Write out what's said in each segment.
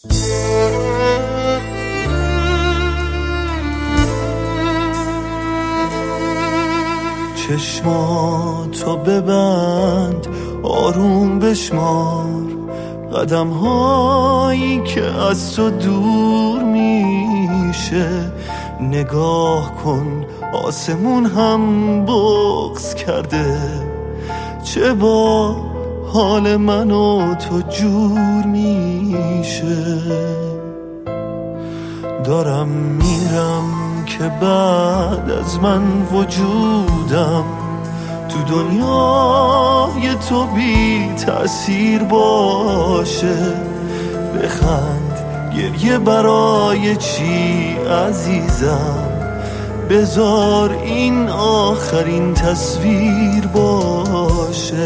چشماتو ببند، آروم بشمار قدم هایی که از تو دور میشه. نگاه کن آسمون هم بغض کرده، چه با حال من و تو جور میشه. دارم میرم که بعد از من وجودم تو دنیای تو بی تأثیر باشه. بخند، گریه برای چی عزیزم؟ بذار این آخرین تصویر باشه.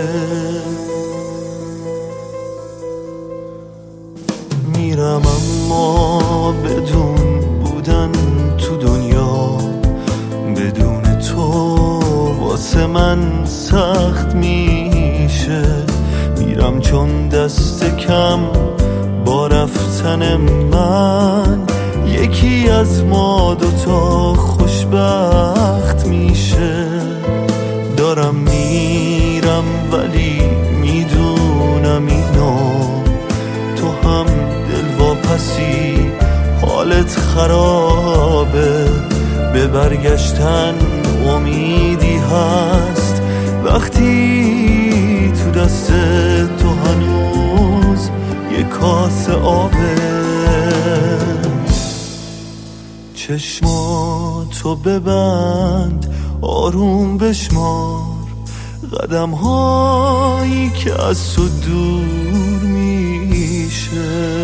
میرم اما بدون بودن تو دنیا، بدون تو واسه من سخت میشه. میرم چون دست کم با رفتن من یکی از ما دوتا خوشبخت میشه. دارم میرم ولی میدونم اینو تو هم دلواپسی، حالت خرابه. به برگشتن امیدی هست وقتی تو دست تو هنوز یه کاسه آبه. چشماتو ببند، آروم بشمار قدم هایی که از تو دور میشه.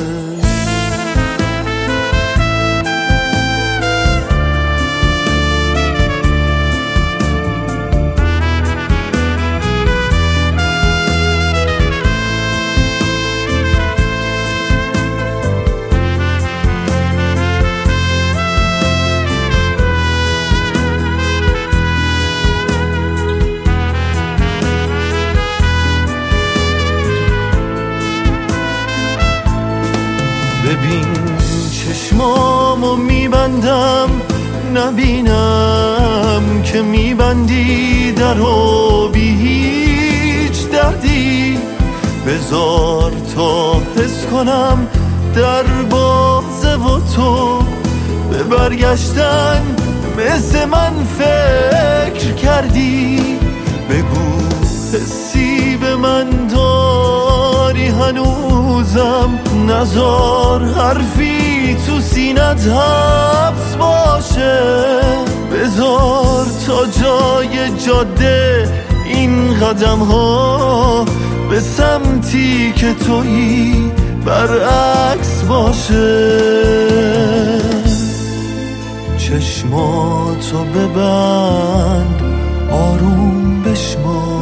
ببین چشمامو میبندم، نبینم که میبندی درو بی هیچ دردی. بذار تا حس کنم در بازه و تو به برگشتن مثل من فکر کردی. بگو حسی به من داری هنوزم، نذار حرفی تو سینت حبس باشه. بذار تا جای جاده این قدم ها به سمتی که تویی برعکس باشه. چشماتو ببند، آروم بشمار